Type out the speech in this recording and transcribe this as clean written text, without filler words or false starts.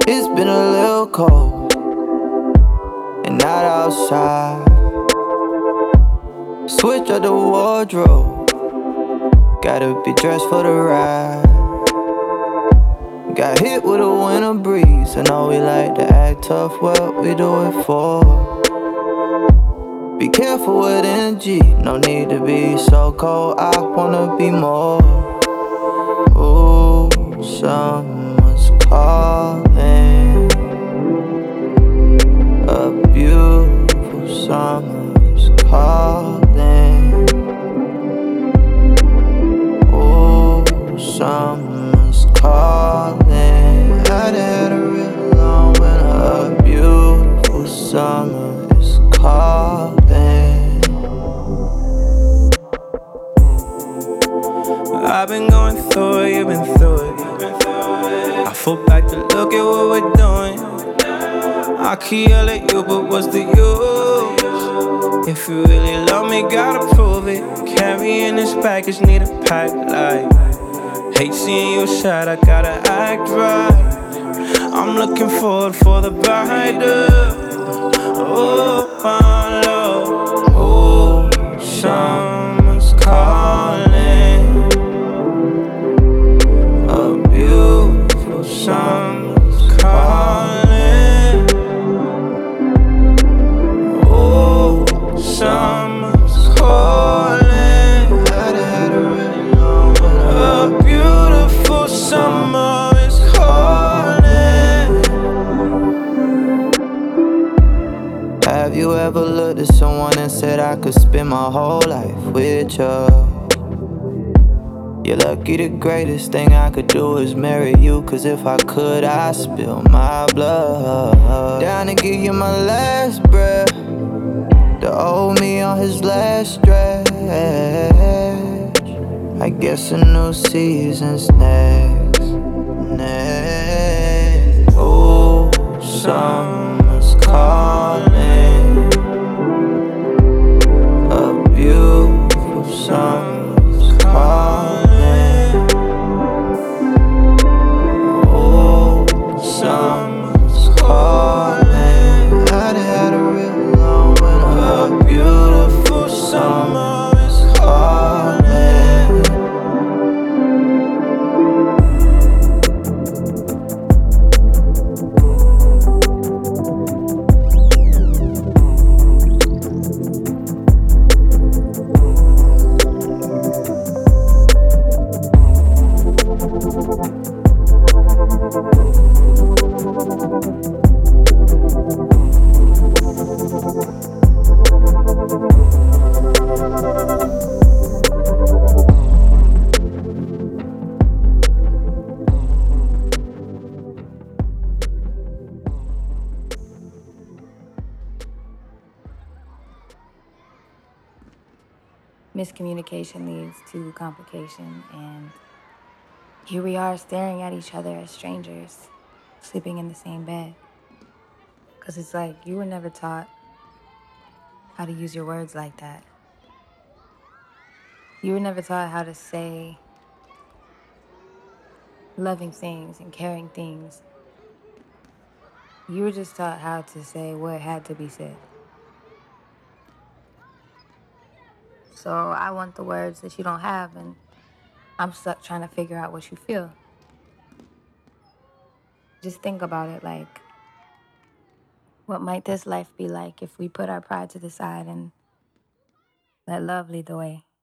It's been a little cold and not outside. Switch up the wardrobe, gotta be dressed for the ride. Got hit with a winter breeze. I know we like to act tough, what we do it for. Be careful with energy, no need to be so cold. I wanna be more. Ooh, summer's calling. A beautiful summer's calling. Ooh, summer's calling. I'd had a real long winter. A beautiful summer is calling. I've been going through it, you've been through it. I fall back to look at what we're doing. I could yell at you, but what's the use? If you really love me, gotta prove it. Carrying this baggage, need a pack light. Hate seeing you sad, I gotta act right. I'm looking forward for the brighter. Oh, my love. Oh, summer's calling. A beautiful summer's calling. Oh, summer's calling. I'd had a really long winter. A beautiful summer is calling. Have you ever looked at someone and said I could spend my whole life with you? You're lucky, the greatest thing I could do is marry you. Cause if I could, I'd spill my blood. Down to give you my last breath, the old me on his last stretch. I guess a new season's next. Oh, summer's calling. A beautiful summer's calling. Oh, summer's calling. I'd had a real long winter. A beautiful summer is calling. Miscommunication leads to complication, and here we are staring at each other as strangers, sleeping in the same bed. Because it's like you were never taught how to use your words like that. You were never taught how to say loving things and caring things. You were just taught how to say what had to be said. So I want the words that you don't have, and I'm stuck trying to figure out what you feel. Just think about it, like, what might this life be like if we put our pride to the side and let love lead the way?